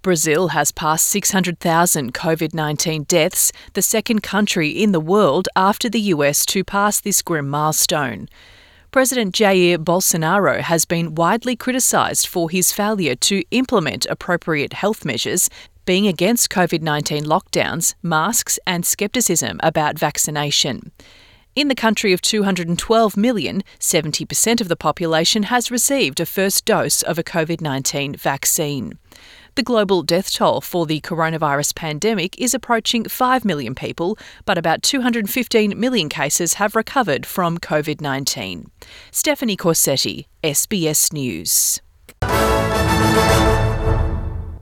Brazil has passed 600,000 COVID-19 deaths, the second country in the world after the US to pass this grim milestone. President Jair Bolsonaro has been widely criticised for his failure to implement appropriate health measures, being against COVID-19 lockdowns, masks and scepticism about vaccination. In the country of 212 million, 70% of the population has received a first dose of a COVID-19 vaccine. The global death toll for the coronavirus pandemic is approaching 5 million people, but about 215 million cases have recovered from COVID-19. Stephanie Corsetti, SBS News.